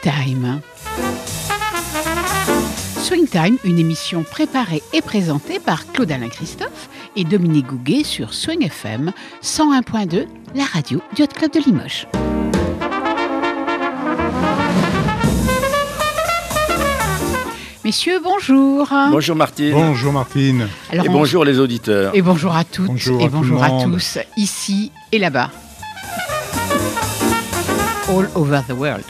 Swing Time, une émission préparée et présentée par Claude-Alain Christophe et Dominique Gouguet sur Swing FM 101.2, la radio du Yacht Club de Limoges. Messieurs, bonjour. Bonjour Martine. Bonjour Martine. Alors, bonjour les auditeurs. Et bonjour à toutes bonjour à monde. tous, ici et là-bas. All over the world.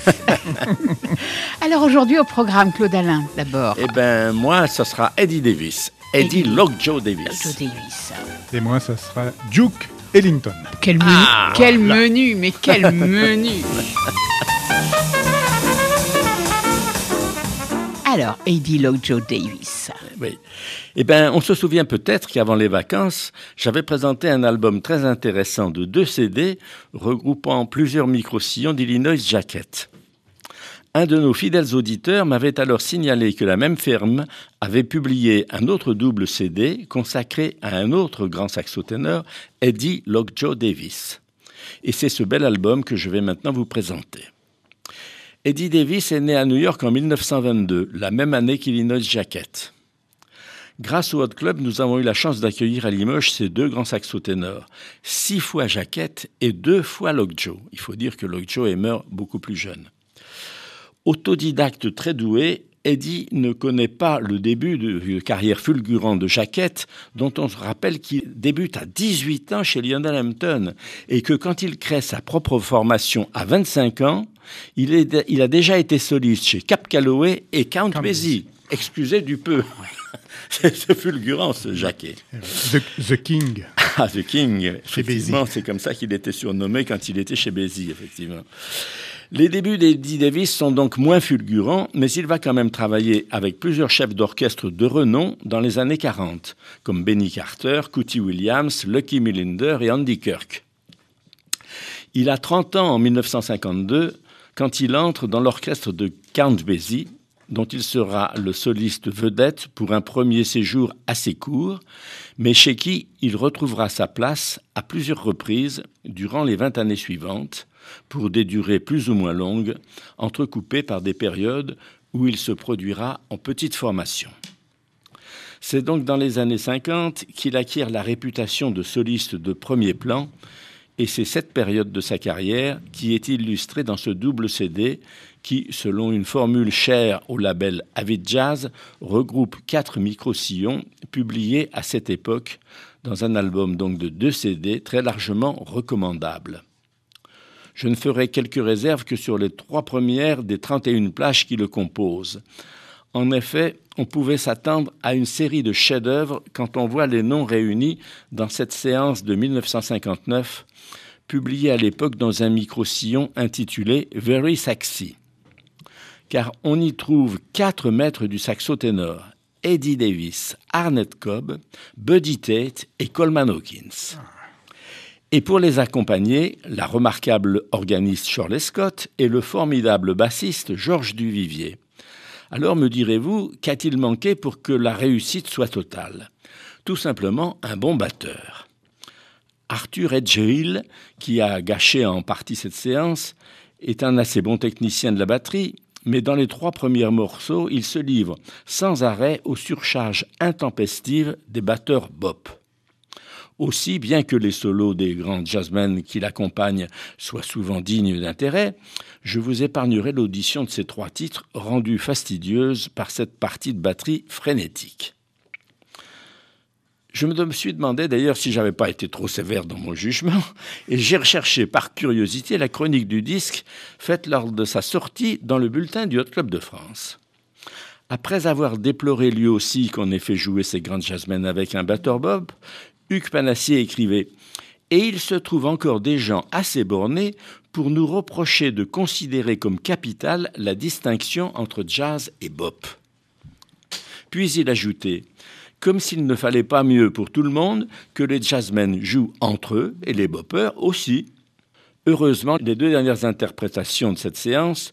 Alors aujourd'hui au programme, Claude-Alain d'abord. Eh ben moi, ça sera Eddie Davis. Eddie Lockjaw Davis. Lockjaw Davis. Et moi, ça sera Duke Ellington. Quel menu, mais quel menu. Alors, Eddie Lockjaw Davis. Oui. Eh bien, on se souvient peut-être qu'avant les vacances, j'avais présenté un album très intéressant de 2 CD regroupant plusieurs micro-sillons d'Illinois Jacket. Un de nos fidèles auditeurs m'avait alors signalé que la même firme avait publié un autre double CD consacré à un autre grand saxoténor, Eddie Lockjaw Davis. Et c'est ce bel album que je vais maintenant vous présenter. Eddie Davis est né à New York en 1922, la même année qu'Illinois Jacket. Grâce au Yacht Club, nous avons eu la chance d'accueillir à Limoges ces 2 grands saxoténors, 6 fois Jacket et 2 fois Lockjaw. Il faut dire que Lockjaw est mort beaucoup plus jeune. Autodidacte très doué, Eddie ne connaît pas le début de carrière fulgurante de Jacket, dont on se rappelle qu'il débute à 18 ans chez Lionel Hampton, et que quand il crée sa propre formation à 25 ans, il a déjà été soliste chez Cap Calloway et Count Basie. Excusez du peu. C'est fulgurant ce Jacket. The King. Ah, The King. Chez Basie. C'est comme ça qu'il était surnommé quand il était chez Basie, effectivement. Les débuts d'Eddie Davis sont donc moins fulgurants, mais il va quand même travailler avec plusieurs chefs d'orchestre de renom dans les années 40, comme Benny Carter, Cootie Williams, Lucky Millinder et Andy Kirk. Il a 30 ans en 1952 quand il entre dans l'orchestre de Count Basie, dont il sera le soliste vedette pour un premier séjour assez court, mais chez qui il retrouvera sa place à plusieurs reprises durant les 20 années suivantes, pour des durées plus ou moins longues, entrecoupées par des périodes où il se produira en petite formation. C'est donc dans les années 50 qu'il acquiert la réputation de soliste de premier plan, et c'est cette période de sa carrière qui est illustrée dans ce double CD qui, selon une formule chère au label Avid Jazz, regroupe 4 micro-sillons publiés à cette époque dans un album donc de 2 CD très largement recommandable. Je ne ferai quelques réserves que sur les 3 premières des 31 plages qui le composent. En effet, on pouvait s'attendre à une série de chefs-d'œuvre quand on voit les noms réunis dans cette séance de 1959, publiée à l'époque dans un micro-sillon intitulé « Very Saxy ». Car on y trouve 4 maîtres du saxo-ténor, Eddie Davis, Arnett Cobb, Buddy Tate et Coleman Hawkins. Et pour les accompagner, la remarquable organiste Shirley Scott et le formidable bassiste Georges Duvivier. Alors me direz-vous, qu'a-t-il manqué pour que la réussite soit totale ? Tout simplement un bon batteur. Arthur Edgehill, qui a gâché en partie cette séance, est un assez bon technicien de la batterie, mais dans les 3 premiers morceaux, il se livre sans arrêt aux surcharges intempestives des batteurs bop. Aussi, bien que les solos des grands jazzmen qui l'accompagnent soient souvent dignes d'intérêt, je vous épargnerai l'audition de ces 3 titres rendue fastidieuse par cette partie de batterie frénétique. Je me suis demandé d'ailleurs si j'avais pas été trop sévère dans mon jugement, et j'ai recherché par curiosité la chronique du disque faite lors de sa sortie dans le bulletin du Yacht Club de France. Après avoir déploré lui aussi qu'on ait fait jouer ces grands jazzmen avec un batteur bop, Hugues Panassier écrivait « Et il se trouve encore des gens assez bornés pour nous reprocher de considérer comme capitale la distinction entre jazz et bop. » Puis il ajoutait « Comme s'il ne fallait pas mieux pour tout le monde que les jazzmen jouent entre eux et les boppers aussi. » Heureusement, les 2 dernières interprétations de cette séance,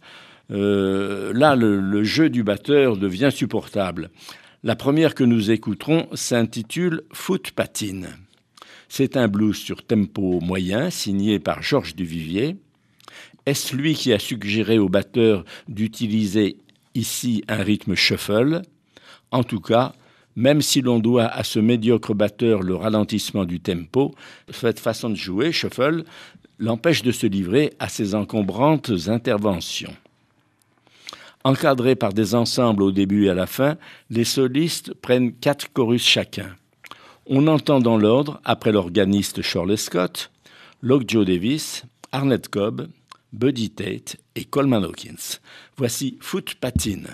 le jeu du batteur devient supportable. La première que nous écouterons s'intitule « Foot Patine ». C'est un blues sur tempo moyen signé par Georges Duvivier. Est-ce lui qui a suggéré au batteur d'utiliser ici un rythme shuffle? En tout cas, même si l'on doit à ce médiocre batteur le ralentissement du tempo, cette façon de jouer, shuffle, l'empêche de se livrer à ses encombrantes interventions. Encadrés par des ensembles au début et à la fin, les solistes prennent 4 chorus chacun. On entend dans l'ordre, après l'organiste Shirley Scott, Lock Joe Davis, Arnett Cobb, Buddy Tate et Coleman Hawkins. Voici Foot Patine.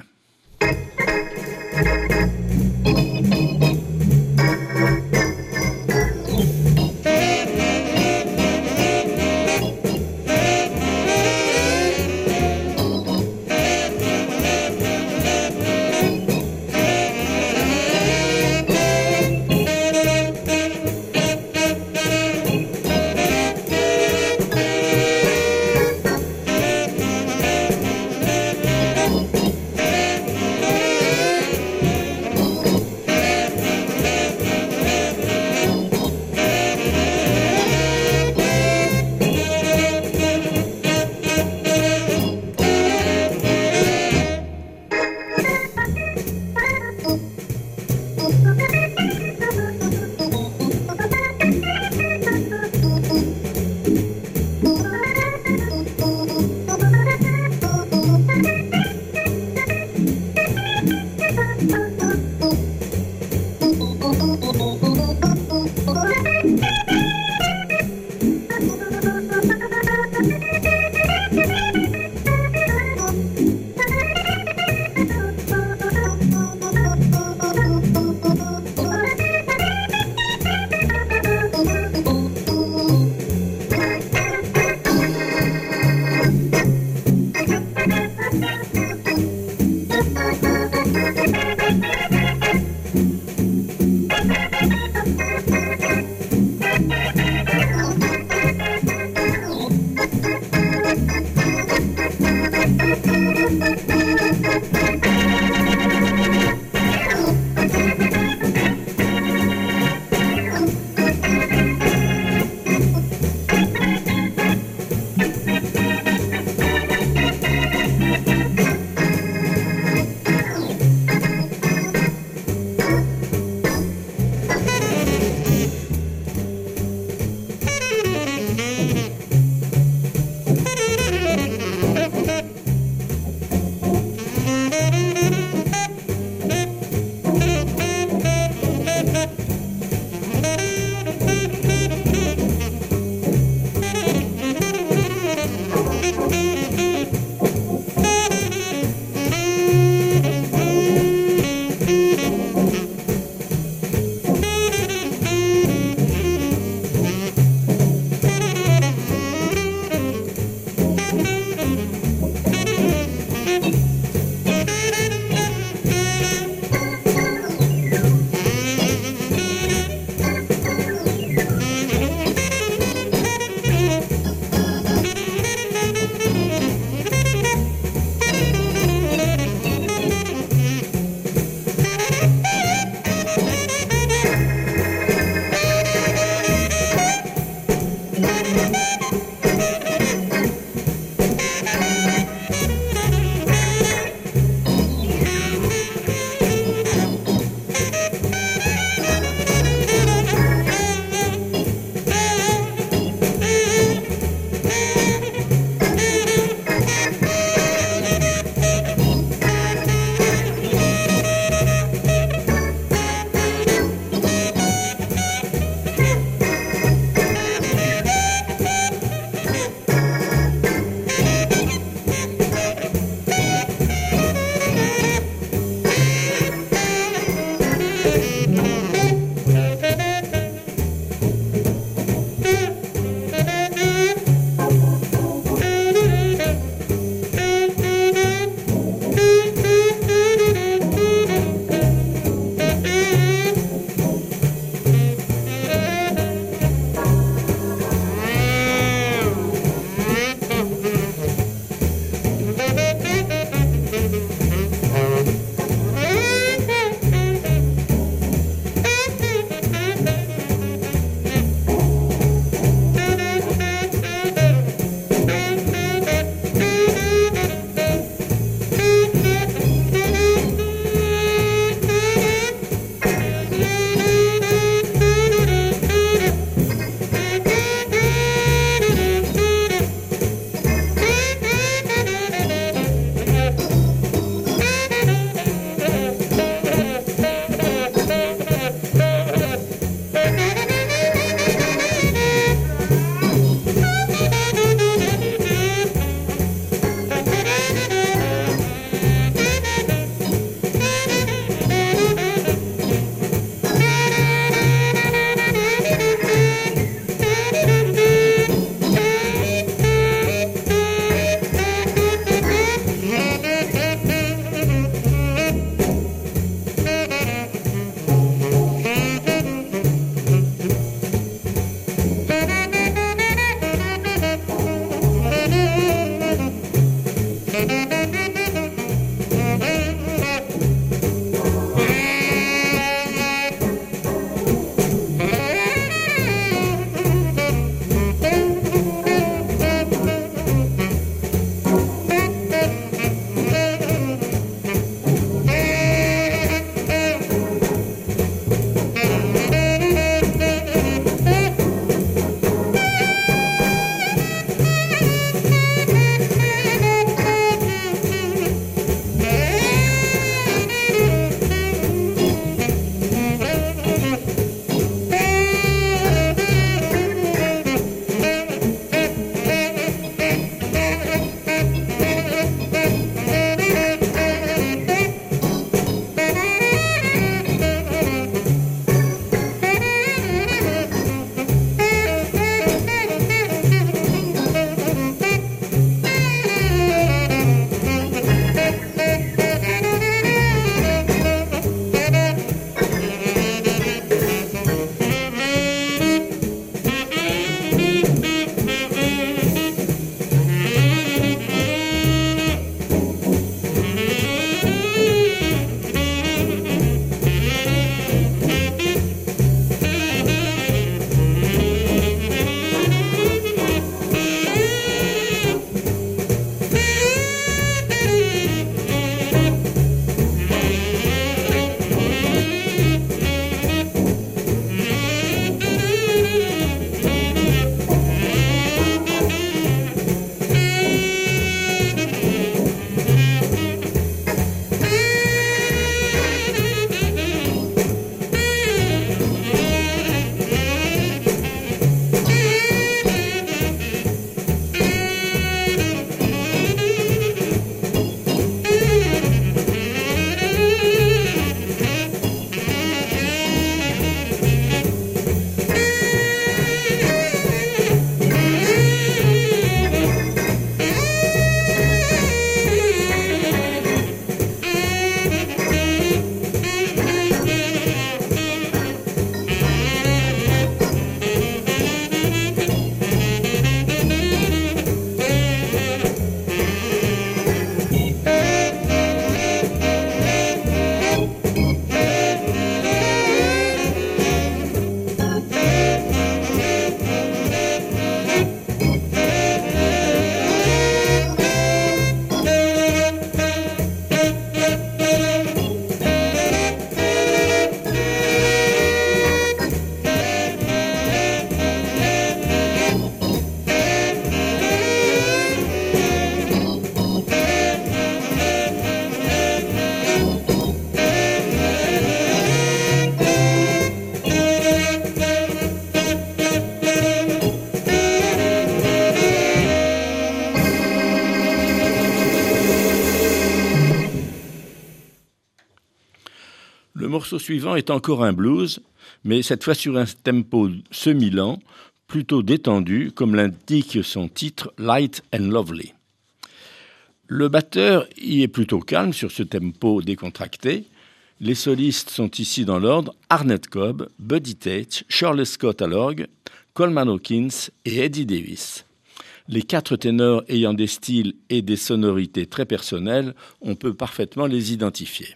morceau suivant est encore un blues, mais cette fois sur un tempo semi-lent, plutôt détendu, comme l'indique son titre Light and Lovely. Le batteur y est plutôt calme sur ce tempo décontracté. Les solistes sont ici dans l'ordre Arnett Cobb, Buddy Tate, Shirley Scott à l'orgue, Coleman Hawkins et Eddie Davis. Les 4 ténors ayant des styles et des sonorités très personnelles, on peut parfaitement les identifier.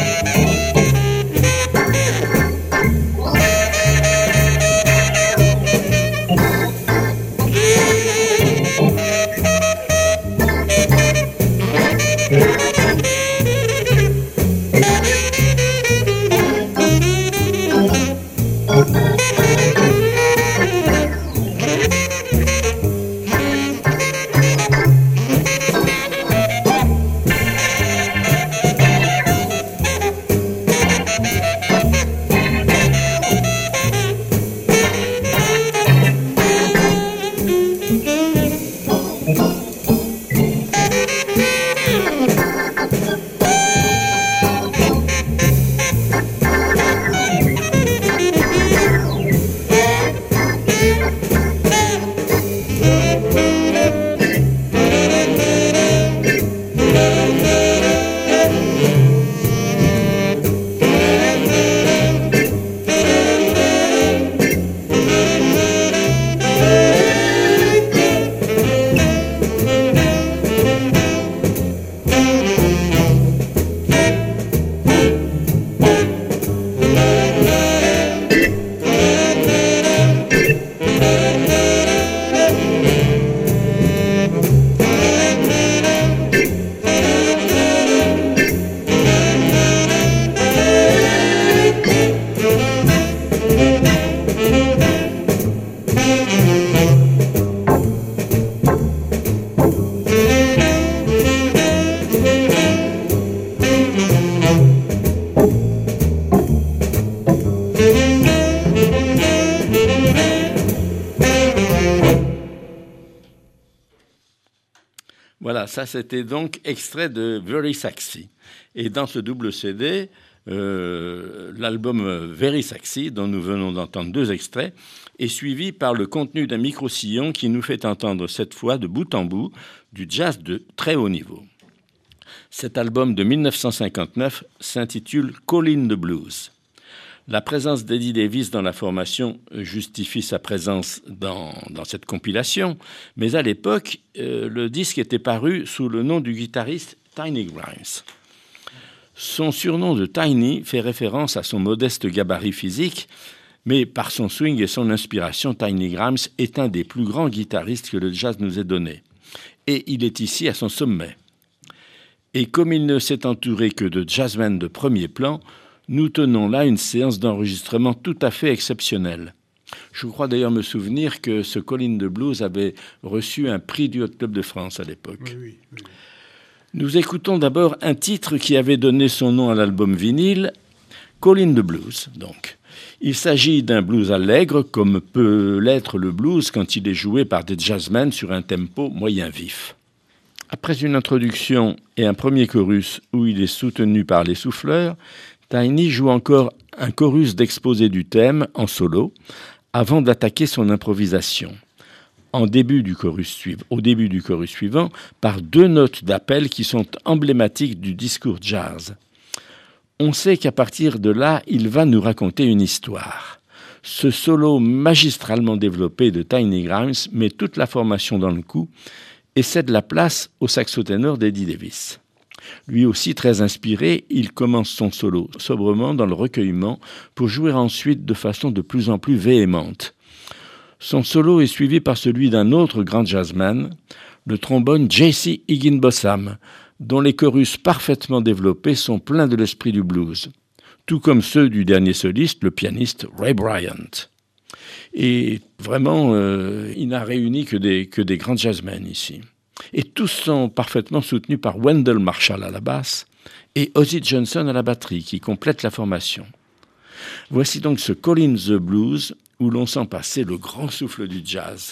Voilà, ça c'était donc extrait de Very Sexy. Et dans ce double CD, l'album Very Sexy, dont nous venons d'entendre 2 extraits, est suivi par le contenu d'un micro-sillon qui nous fait entendre cette fois de bout en bout du jazz de très haut niveau. Cet album de 1959 s'intitule Call in the Blues. La présence d'Eddie Davis dans la formation justifie sa présence dans cette compilation, mais à l'époque, le disque était paru sous le nom du guitariste Tiny Grimes. Son surnom de Tiny fait référence à son modeste gabarit physique, mais par son swing et son inspiration, Tiny Grimes est un des plus grands guitaristes que le jazz nous ait donné. Et il est ici à son sommet. Et comme il ne s'est entouré que de jazzmen de premier plan, nous tenons là une séance d'enregistrement tout à fait exceptionnelle. Je crois d'ailleurs me souvenir que ce Call in the Blues avait reçu un prix du Hot Club de France à l'époque. Oui. Nous écoutons d'abord un titre qui avait donné son nom à l'album vinyle, Call in the Blues, donc. Il s'agit d'un blues allègre, comme peut l'être le blues quand il est joué par des jazzmen sur un tempo moyen vif. Après une introduction et un premier chorus où il est soutenu par les souffleurs, Tiny joue encore un chorus d'exposé du thème en solo avant d'attaquer son improvisation. Au début du chorus suivant, par 2 notes d'appel qui sont emblématiques du discours jazz. On sait qu'à partir de là, il va nous raconter une histoire. Ce solo magistralement développé de Tiny Grimes met toute la formation dans le coup et cède la place au saxo-ténor d'Eddie Davis. Lui aussi très inspiré, il commence son solo sobrement dans le recueillement pour jouer ensuite de façon de plus en plus véhémente. Son solo est suivi par celui d'un autre grand jazzman, le trombone J.C. Higginbotham, dont les chorus parfaitement développés sont pleins de l'esprit du blues, tout comme ceux du dernier soliste, le pianiste Ray Bryant. Et vraiment, il n'a réuni que des grands jazzmen ici. Et tous sont parfaitement soutenus par Wendell Marshall à la basse et Ozzie Johnson à la batterie, qui complète la formation. Voici donc ce Call in the Blues, où l'on sent passer le grand souffle du jazz.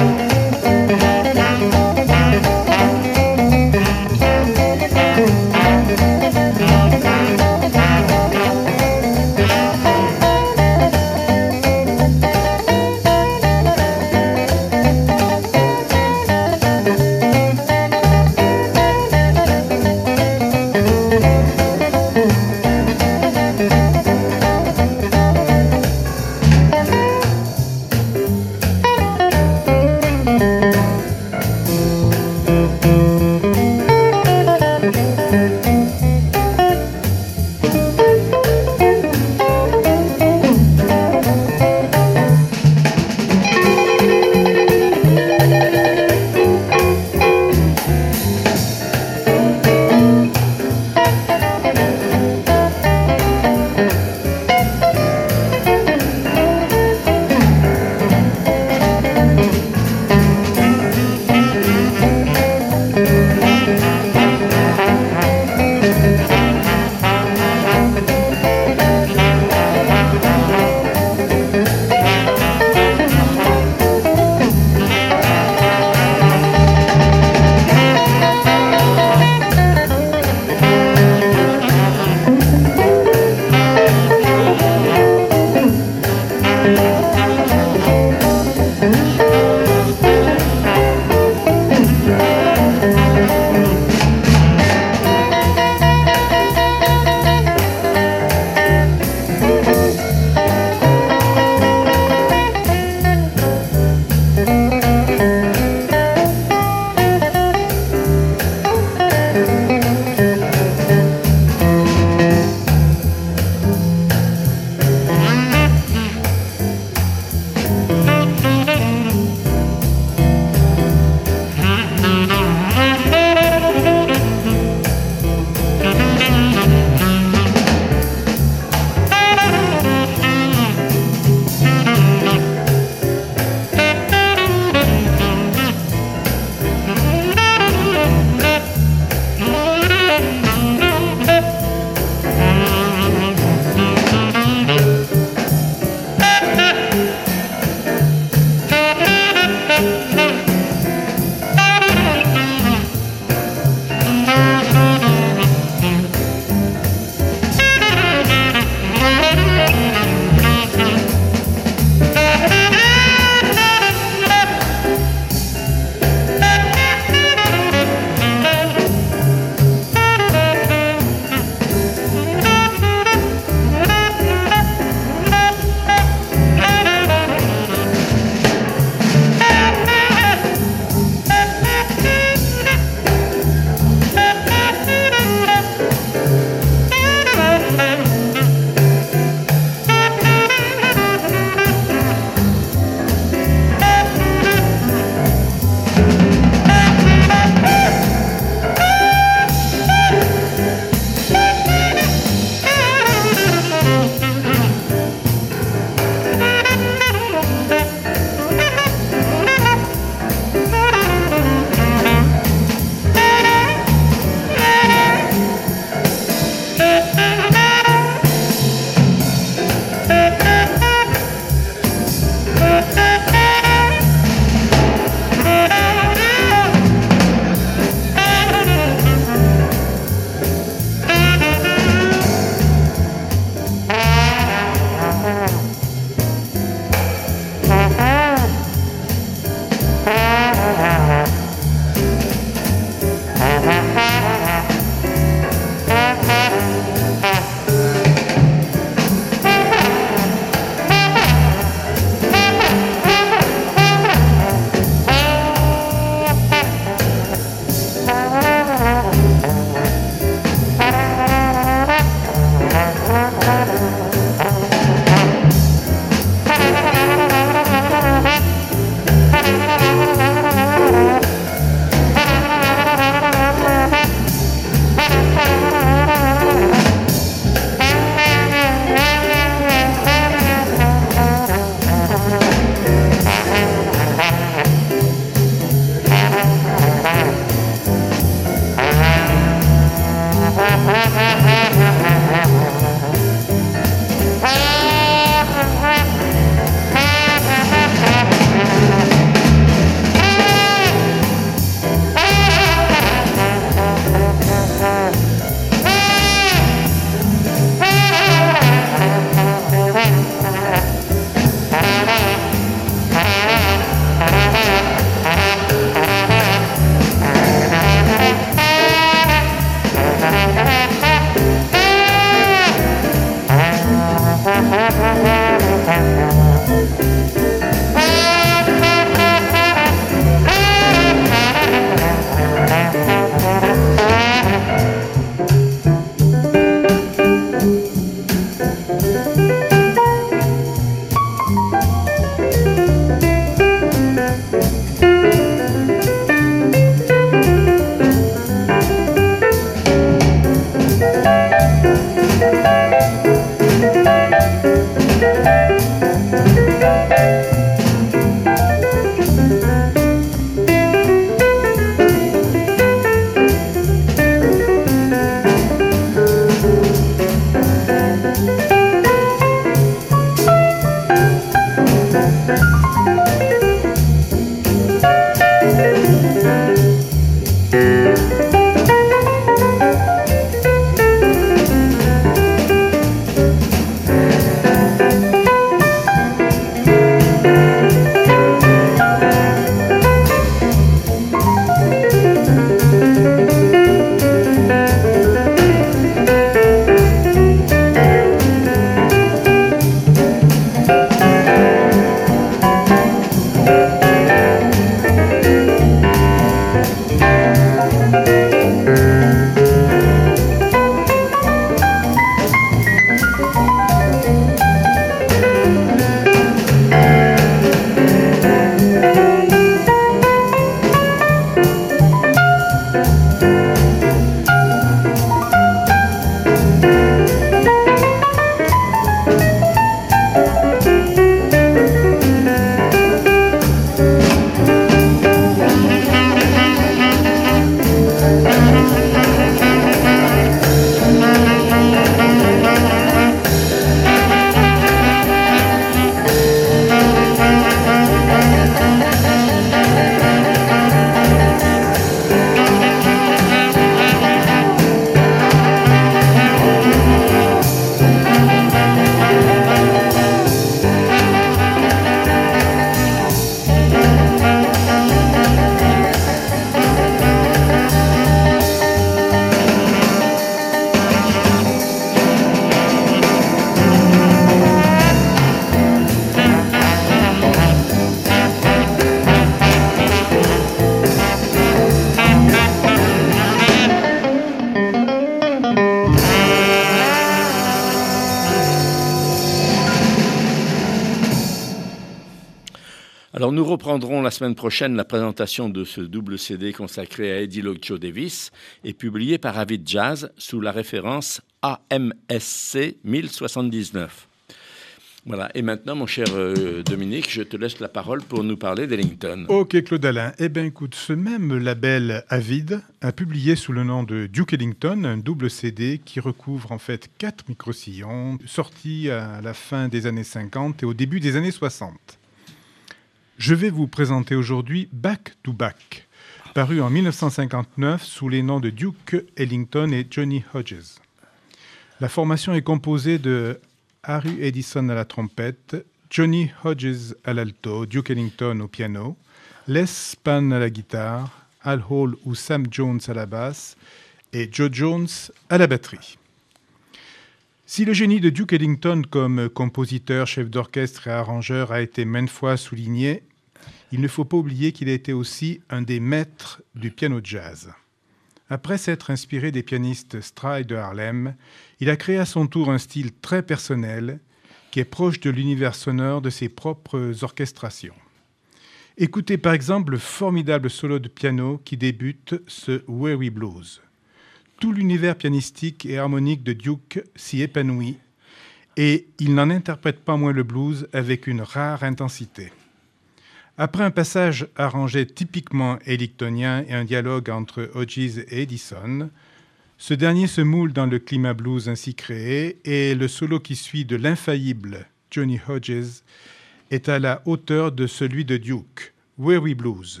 Alors nous reprendrons la semaine prochaine la présentation de ce double CD consacré à Eddie Lloyd Davis et publié par Avid Jazz sous la référence AMSC 1079. Voilà, et maintenant mon cher Dominique, je te laisse la parole pour nous parler d'Ellington. Ok Claude-Alain, eh bien écoute, ce même label Avid a publié sous le nom de Duke Ellington un double CD qui recouvre en fait 4 micro-sillons sortis à la fin des années 50 et au début des années 60. Je vais vous présenter aujourd'hui Back to Back, paru en 1959 sous les noms de Duke Ellington et Johnny Hodges. La formation est composée de Harry Edison à la trompette, Johnny Hodges à l'alto, Duke Ellington au piano, Les Spann à la guitare, Al Hall ou Sam Jones à la basse et Joe Jones à la batterie. Si le génie de Duke Ellington comme compositeur, chef d'orchestre et arrangeur a été maintes fois souligné, il ne faut pas oublier qu'il a été aussi un des maîtres du piano jazz. Après s'être inspiré des pianistes Stride de Harlem, il a créé à son tour un style très personnel qui est proche de l'univers sonore de ses propres orchestrations. Écoutez par exemple le formidable solo de piano qui débute ce Weary Blues. Tout l'univers pianistique et harmonique de Duke s'y épanouit et il n'en interprète pas moins le blues avec une rare intensité. Après un passage arrangé typiquement ellingtonien et un dialogue entre Hodges et Edison, ce dernier se moule dans le climat blues ainsi créé et le solo qui suit de l'infaillible Johnny Hodges est à la hauteur de celui de Duke, Weary Blues.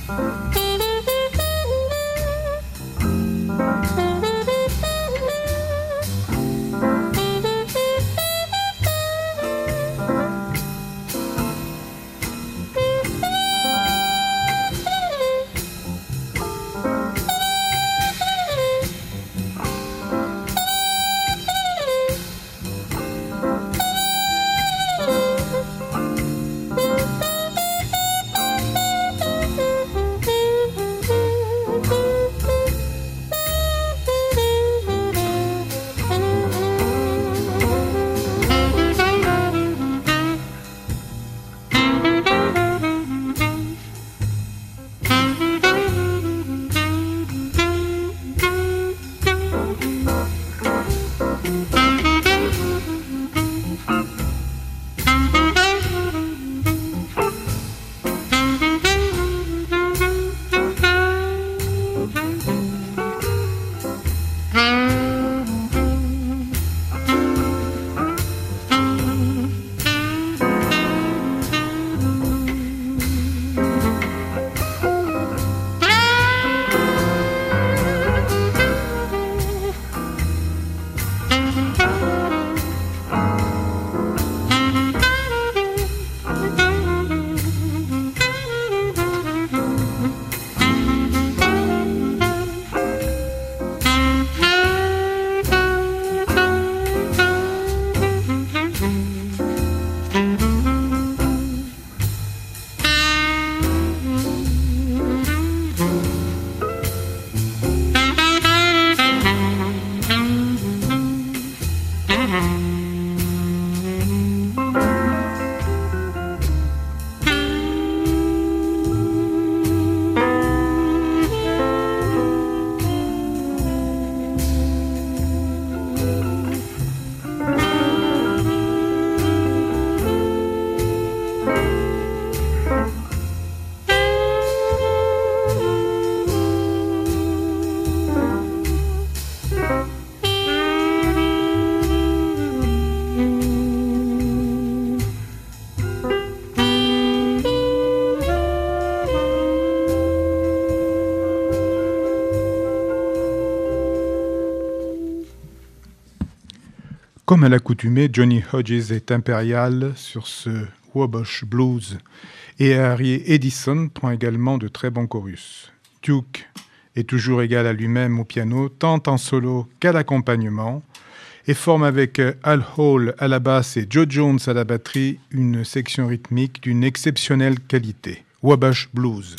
Comme à l'accoutumée, Johnny Hodges est impérial sur ce Wabash Blues et Harry Edison prend également de très bons chorus. Duke est toujours égal à lui-même au piano, tant en solo qu'à l'accompagnement, et forme avec Al Hall à la basse et Joe Jones à la batterie une section rythmique d'une exceptionnelle qualité. Wabash Blues.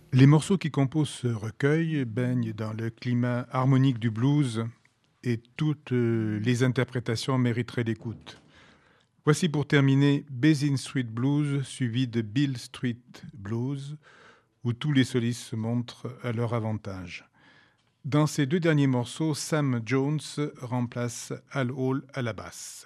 Les morceaux qui composent ce recueil baignent dans le climat harmonique du blues et toutes les interprétations mériteraient l'écoute. Voici pour terminer Basin Street Blues suivi de Beale Street Blues où tous les solistes se montrent à leur avantage. Dans ces deux derniers morceaux, Sam Jones remplace Al Hall à la basse.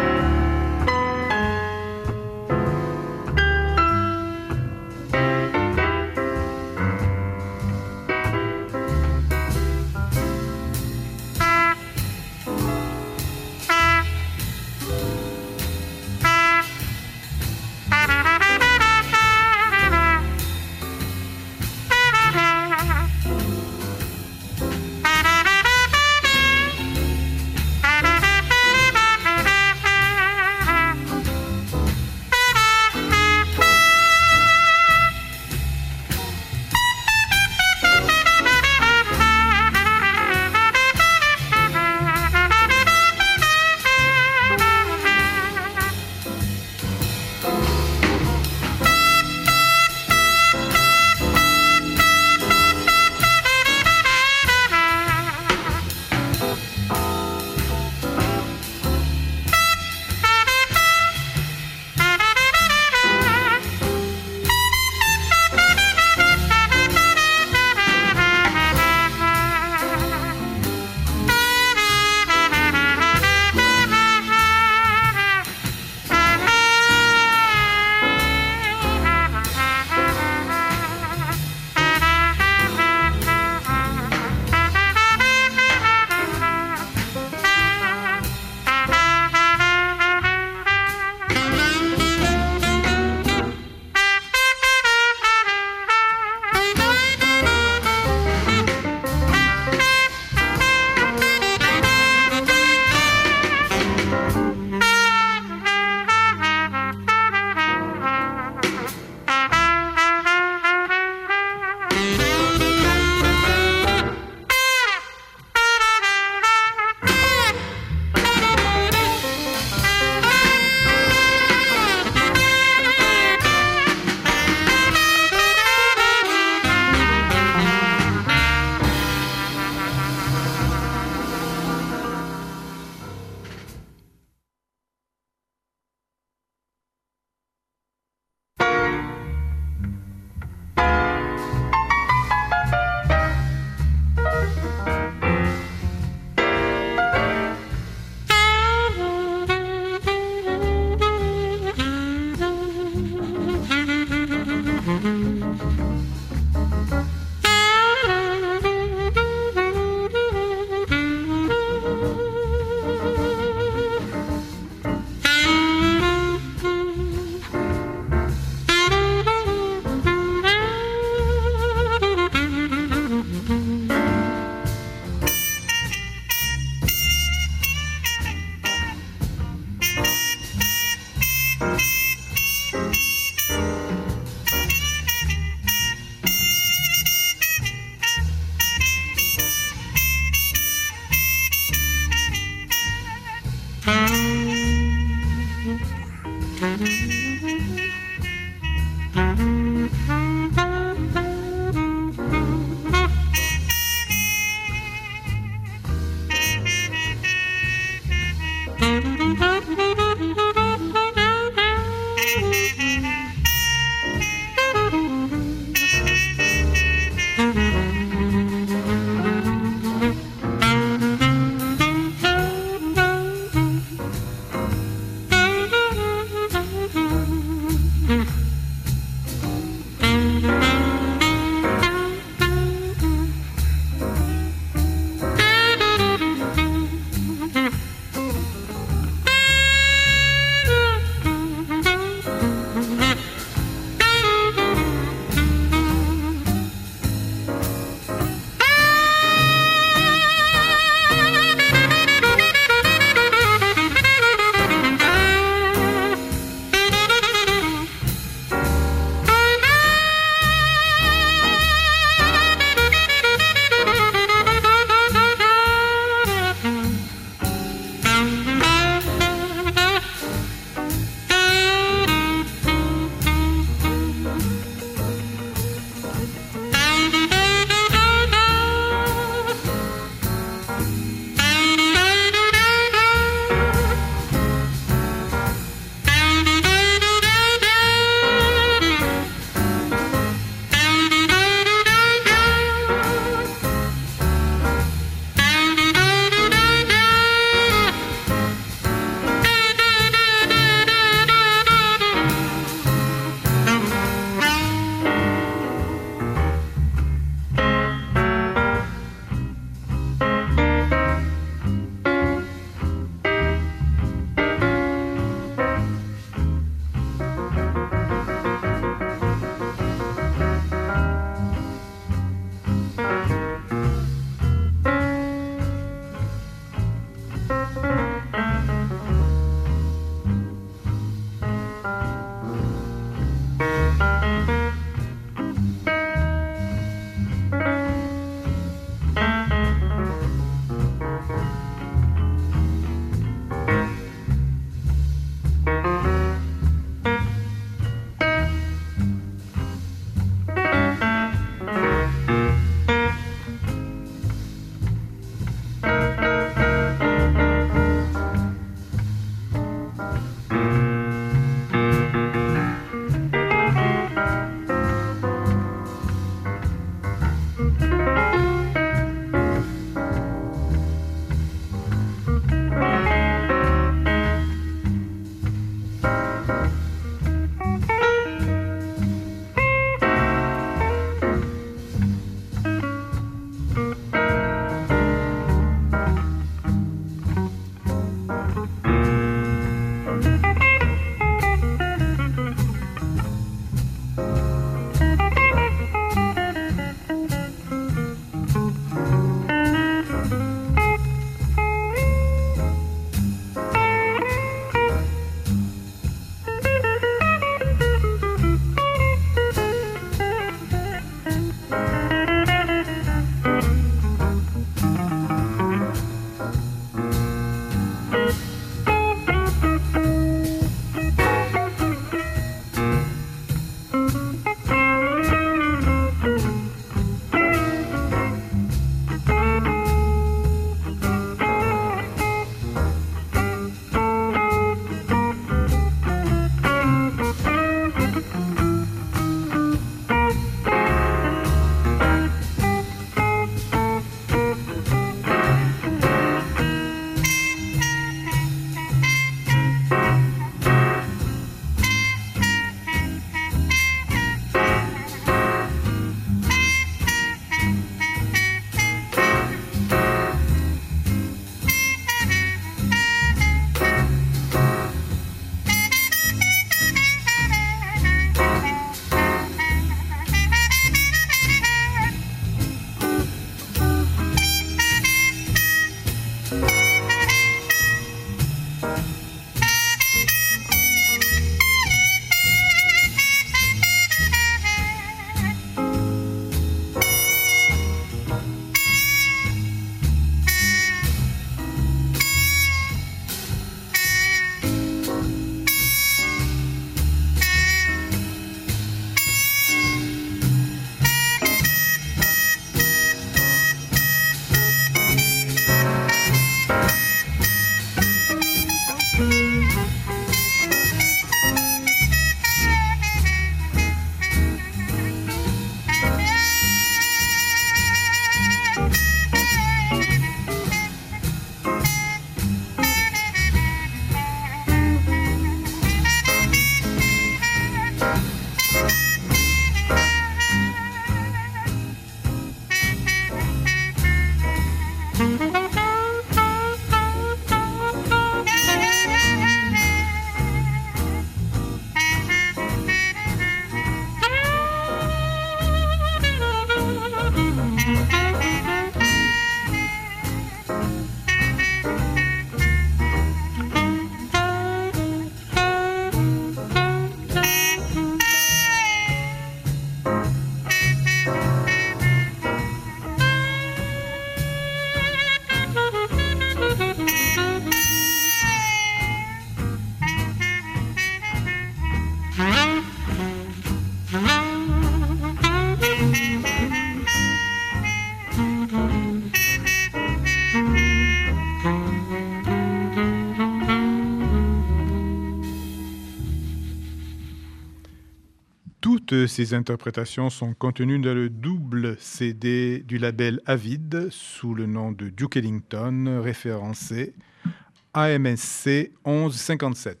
Toutes ces interprétations sont contenues dans le double CD du label Avid sous le nom de Duke Ellington, référencé AMSC 1157.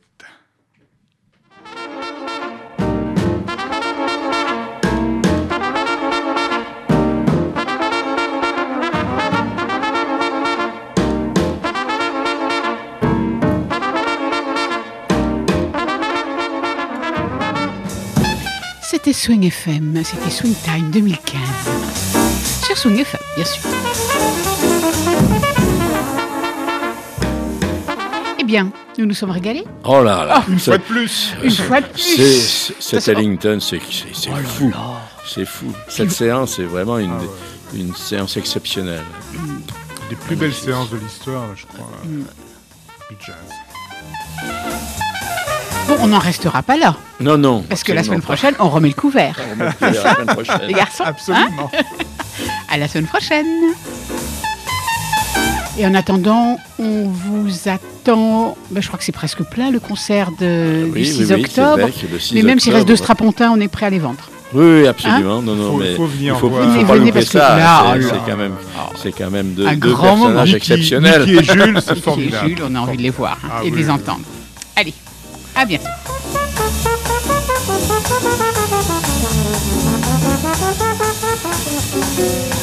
C'était Swing FM, c'était Swing Time 2015. Sur Swing FM, bien sûr. Eh bien, nous nous sommes régalés. Oh là là, Une fois de plus. Une fois de plus. C'est Ellington, c'est fou. C'est fou. Cette séance est vraiment une séance exceptionnelle. Des plus belles séances de l'histoire, je crois, du jazz. Bon, on n'en restera pas là. Non. Parce que la semaine prochaine, on remet le couvert. On remet le couvert la semaine prochaine. Les garçons. Absolument. À la semaine prochaine. Et en attendant, on vous attend. Je crois que c'est presque plein le concert du 6 octobre. Vrai, le 6 mais même s'il reste deux octobre. strapontins, on est prêt à les vendre. Oui, absolument. Il faut venir il faut voir. pas louper parce que ça. là, C'est quand même deux un grand moment. personnages exceptionnels. Mickey et Jules, c'est Mickey et formidable. Jules, on a envie de les voir et de oui, les entendre. Allez, à bientôt. Thank you.